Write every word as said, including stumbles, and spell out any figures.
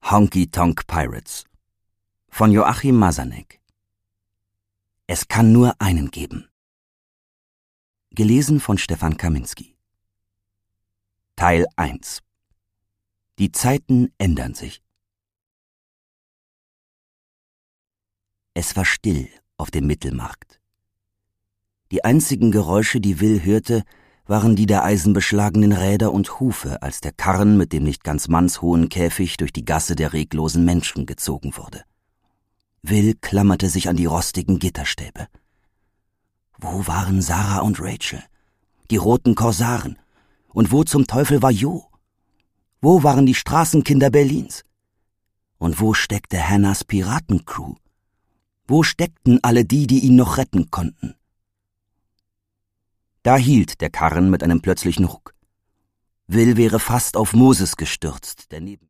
Honky Tonk Pirates von Joachim Masanek. Es kann nur einen geben. Gelesen von Stefan Kaminski. Teil eins. Die Zeiten ändern sich. Es war still auf dem Mittelmarkt. Die einzigen Geräusche, die Will hörte, waren die der eisenbeschlagenen Räder und Hufe, als der Karren mit dem nicht ganz mannshohen Käfig durch die Gasse der reglosen Menschen gezogen wurde. Will klammerte sich an die rostigen Gitterstäbe. Wo waren Sarah und Rachel? Die roten Korsaren? Und wo zum Teufel war Jo? Wo waren die Straßenkinder Berlins? Und wo steckte Hannahs Piratencrew? Wo steckten alle die, die ihn noch retten konnten? Da hielt der Karren mit einem plötzlichen Ruck. Will wäre fast auf Moses gestürzt, der neben